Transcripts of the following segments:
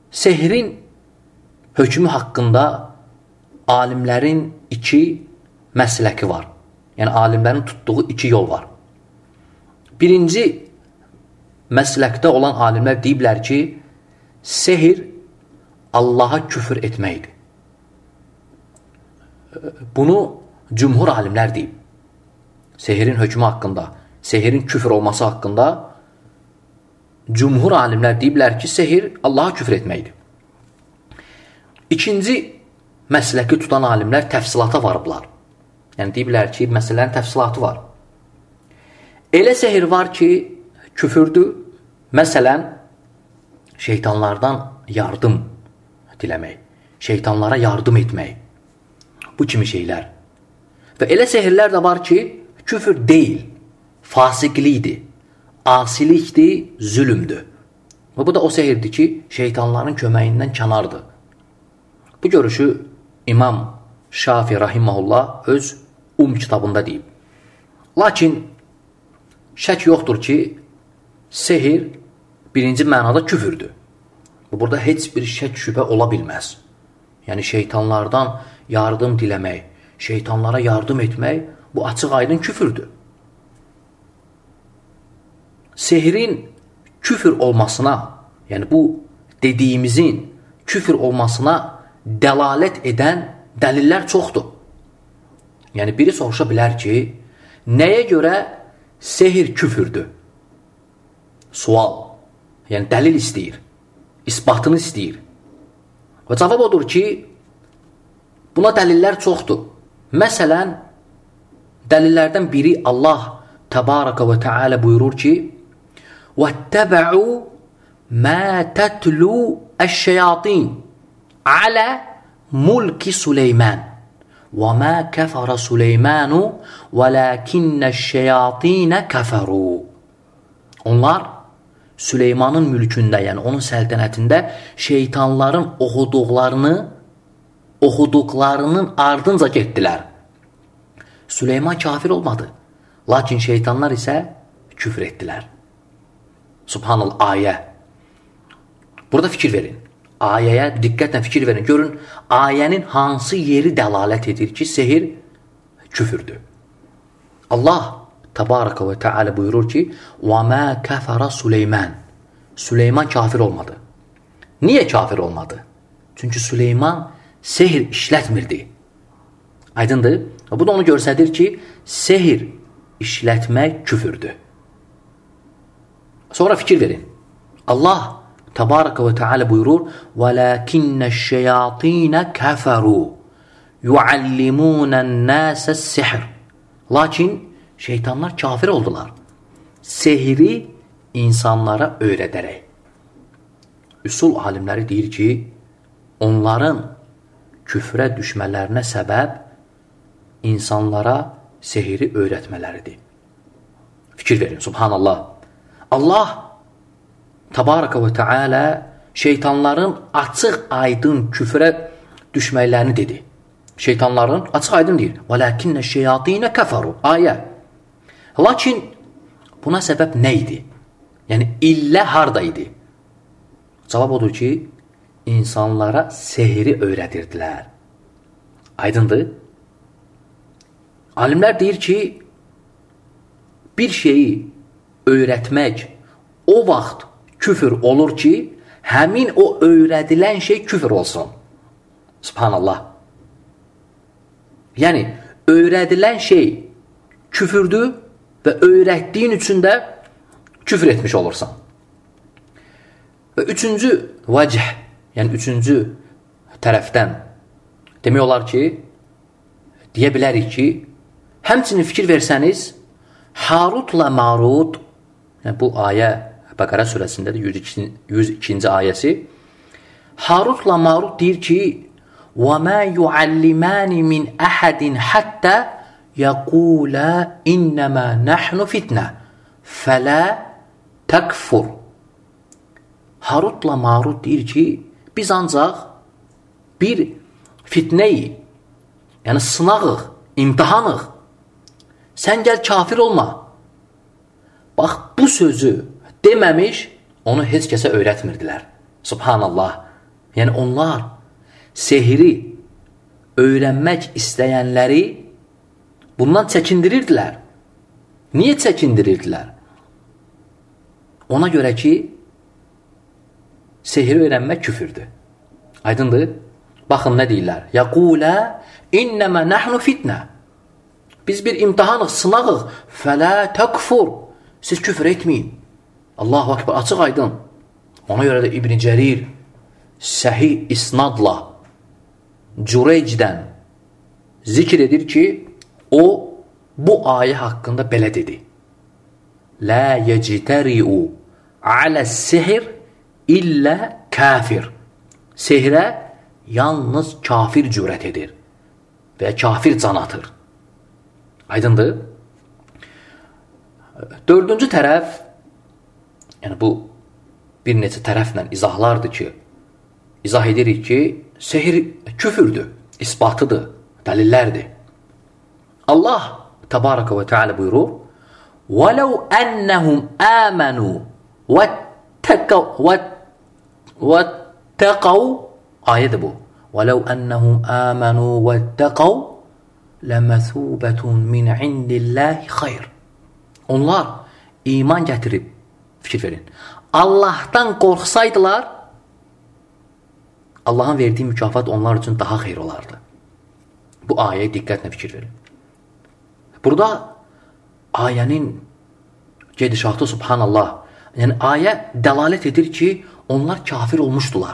Sehrin hökmü haqqında alimlərin iki məsləki var. Yəni, alimlərin tutduğu iki yol var. Birinci məsləkdə olan alimlər deyiblər ki, sehr Allaha küfür etməkdir. Bunu cümhur alimlər deyib. Sehrin hökmü haqqında, sehrin küfür olması haqqında cümhur alimlər deyiblər ki, sehr Allaha küfür etməkdir. İkinci məsləki tutan alimlər təfsilata varıblar. Yəni, deyiblər ki, məsələnin təfsilatı var. Elə sehr var ki, küfürdür. Məsələn, şeytanlardan yardım diləmək, şeytanlara yardım etmək. Bu kimi şeylər. Və elə sehirlər də var ki, küfür deyil, fasiqlikdir, asilikdir, zülümdür. Və bu da o sehirdir ki, şeytanların köməyindən kənardır. Bu görüşü İmam Şafi rahiməhullah öz kitabında deyib. Lakin şək yoxdur ki, sehir birinci mənada küfürdür. Burada heç bir şək şübhə ola bilməz. Yəni, şeytanlardan yardım diləmək, şeytanlara yardım etmək, bu açıq aydın küfürdür. Sehrin küfür olmasına, yəni bu dediyimizin küfür olmasına dəlalət edən dəlillər çoxdur. Yəni, biri soruşa bilər ki, nəyə görə sehir küfürdür? Sual, yəni dəlil istəyir, isbatını istəyir. Və cavab odur ki, buna dəlillər çoxdur. Məsələn, dəlillərdən biri Allah təbaraka və teala buyurur ki, وَاتَّبَعُوا مَا تَتْلُوا الشَّيَاطِينَ عَلَى مُلْكِ سُلَيْمَانَ وَمَا كَفَرَ سُلَيْمَانُ وَلَكِنَّ الشَّيَاطِينَ كَفَرُوا. Onlar Süleymanın mülkündə, yəni onun səltənətində şeytanların oxuduqlarının ardınca getdilər. Süleyman kafir olmadı. Lakin şeytanlar isə küfr etdilər. Subhanallah, ayə. Burada fikir verin. Ayəyə diqqətlə fikir verin. Görün, ayənin hansı yeri dəlalət edir ki, sehir küfürdür. Allah Təbaraka və Teala buyurur ki, وَمَا كَفَرَ Süleyman. Süleyman kafir olmadı. Niyə kafir olmadı? Çünki Süleyman sehir işlətmirdi. Aydındır? Bu da onu göstərir ki, sehir işlətmək küfürdür. Sonra fikir verin. Allah Təbaraka və Teala buyurur, وَلَكِنَّ الشَّيَاطِينَ كَفَرُوا يُعَلِّمُونَ النَّاسَ السِّحْرِ. Lakin şeytanlar kafir oldular. Sehri insanlara öyrədərək. Üsul alimləri deyir ki, onların küfrə düşmələrinə səbəb insanlara sehri öyrətmələridir. Fikir verin, subhanallah. Allah Təbaraka və Teala şeytanların açıq aydın küfrə düşməklərini dedi. Şeytanların açıq aydın deyir. وَلَكِنَّ الشَّيَاطِينَ كَفَرُوا. Ayə. Lakin buna səbəb nə idi? Yəni, illə harada idi? Cavab odur ki, insanlara sehri öyrədirdilər. Aydındır? Alimlər deyir ki, bir şeyi öyrətmək o vaxt küfür olur ki, həmin o öyrədilən şey küfür olsun. Subhanallah. Yəni, öyrədilən şey küfürdür və öyrətdiyin üçün də küfür etmiş olursan. Və üçüncü vəcih, yəni üçüncü tərəfdən demək olar ki, deyə bilərik ki, həmçinin fikir versəniz, Harutla Marut, yəni bu ayə Bəqərə surəsindədir, 102-ci ayəsi, Harutla Marut deyir ki, وَمَا يُعَلِّمَانِ مِنْ أَحَدٍ حَتَّى يَقُولَا إِنَّمَا نَحْنُ فِتْنَةٌ فَلَا تَكْفُرْ. Harutla Marut deyir ki, biz ancaq bir fitnəyi, yəni sınağıq, imtihanıq. Sən gəl kafir olma. Bax, bu sözü deməmiş, onu heç kəsə öyrətmirdilər. Subhanallah. Yəni onlar sehri öyrənmək istəyənləri bundan çəkindirirdilər. Niyə çəkindirirdilər? Ona görə ki, sehri öyrənmək küfürdür. Aydındır? Baxın nə deyirlər? Yəqulə innəmə nəhnu fitnə. Biz bir imtihanıq, sınağıq. Fələ təkfur. Siz küfür etməyin. Allahu Akbar, açıq aydın. Ona görə də İbn Cərir səhih isnadla Cüreycdən zikr edir ki, o bu ayə haqqında belə dedi. La yectəri'u alə's-sihr illə kafir. Sehrə yalnız kafir cürət edir və kafir can atır. Aydındır? Dördüncü tərəf, yəni bu bir neçə tərəflə izahlardır ki, izah edirik ki, sehr küfürdür, isbatıdır, dəlillərdir. Allah Təbaraka və Teala buyurur: وَلَوْ أَنَّهُمْ آمَنُوا وَاتَّقَوْا ayədir bu. وَلَوْ أَنَّهُمْ آمَنُوا وَاتَّقَوْا لَمَثُوبَةٌ مِنْ عِنْدِ اللّٰهِ خَيْرٌ. Onlar iman gətirib, fikir verin, Allahdan qorxsaydılar, Allahın verdiyi mükafat onlar üçün daha xeyr olardı. Bu ayəyə diqqətlə fikir verin. Burada ayənin gedişatı, subhanallah, yəni ayə dəlalət edir ki, onlar kafir olmuşdular.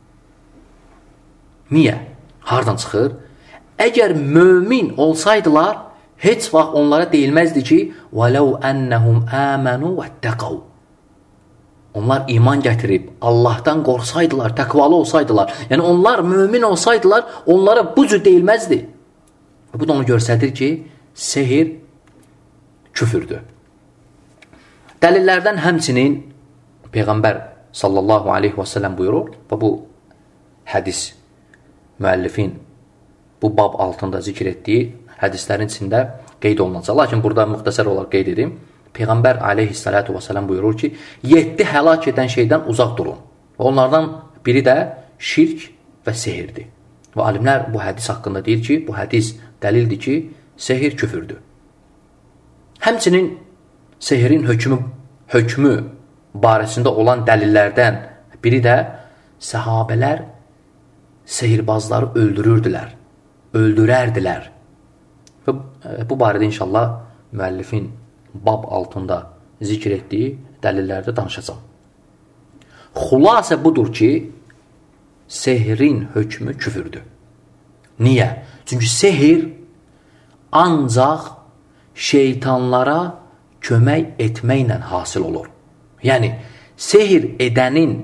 Niyə? Hardan çıxır? Əgər mömin olsaydılar, heç vaxt onlara deyilməzdi ki, وَلَوْ أَنَّهُمْ آمَنُوا وَاتَّقَوْا. Onlar iman gətirib, Allahdan qorxsaydılar, təqvalı olsaydılar, yəni onlar mömin olsaydılar, onlara bu cür deyilməzdi. Bu da onu göstərir ki, sehir küfürdür. Dəlillərdən həmçinin Peyğəmbər sallallahu aleyhi və səlləm buyurur və bu hədis müəllifin bu bab altında zikr etdiyi hədislərin içində qeyd olunacaq. Lakin burada müxtəsər olaraq qeyd edim. Peyğəmbər aleyhissalatu və səlləm buyurur ki, 7 həlak edən şeydən uzaq durun. Onlardan biri də şirk və sehirdir. Və alimlər bu hədis haqqında deyir ki, bu hədis dəlildir ki, sehir küfürdür. Həmçinin sehirin hökmü barəsində olan dəlillərdən biri də səhabələr sehirbazları öldürərdilər. Və bu barədə inşallah müəllifin bab altında zikr etdiyi dəlillərdə danışacağım. Xülasə budur ki, sehrin hökmü küfürdür. Niyə? Çünki sehir ancaq şeytanlara kömək etməklə hasil olur. Yəni, sehir edənin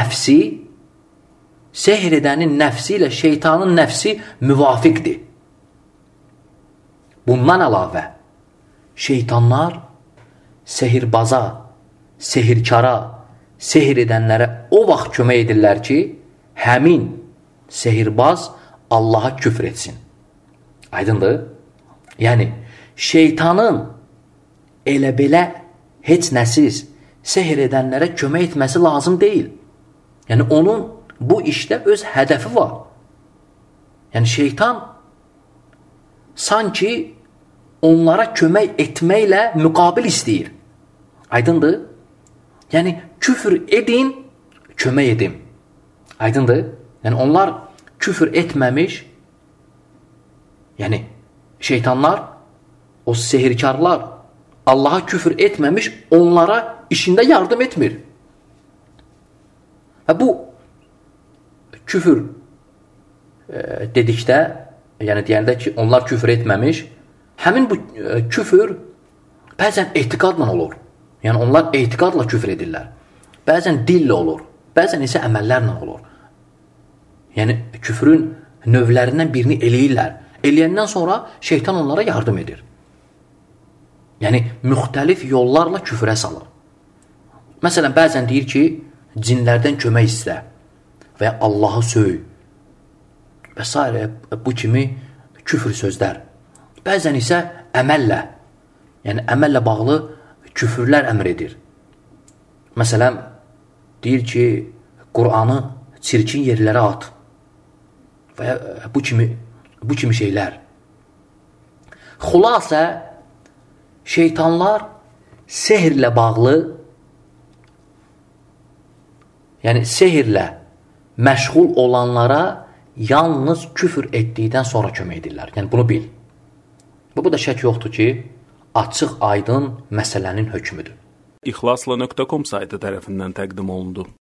nəfsi ilə şeytanın nəfsi müvafiqdir. Bundan əlavə, şeytanlar sehirbaza, sehirkara, sehir edənlərə o vaxt kömək edirlər ki, həmin sehirbaz Allaha küfr etsin. Aydındır? Yəni, şeytanın elə belə heç nəsiz sehir edənlərə kömək etməsi lazım deyil. Yəni, onun bu işdə öz hədəfi var. Yəni, şeytan sanki onlara kömək etməklə müqabil istəyir. Aydındır? Yəni, küfür edin, kömək edim. Aydındır? Yəni, onlar küfür etməmiş, yəni, şeytanlar, o sehirkarlar Allaha küfür etməmiş, onlara işində yardım etmir. Və bu küfür dedikdə, yəni deyəndə ki, onlar küfür etməmiş, həmin bu küfür bəzən etiqadla olur. Yəni onlar etiqadla küfür edirlər. Bəzən dillə olur, bəzən isə əməllərlə olur. Yəni küfrün növlərindən birini eləyirlər. Eləyəndən sonra şeytan onlara yardım edir. Yəni müxtəlif yollarla küfrə salır. Məsələn, bəzən deyir ki, cinlərdən kömək istə və Allahı söy və s. bu kimi küfr sözlər. Bəzən isə əməllə, yəni əməllə bağlı küfürlər əmr edir. Məsələn, deyir ki, Qur'anı çirkin yerlərə at və ya bu kimi şeylər. Xülasə, şeytanlar sehirlə bağlı, yəni sehirlə məşğul olanlara yalnız küfür etdikdən sonra kömək edirlər. Yəni bunu bil. Bu da şək yoxdur ki, açıq, aydın məsələnin hökmüdür. İxlasla.com saytı tərəfindən təqdim olundu.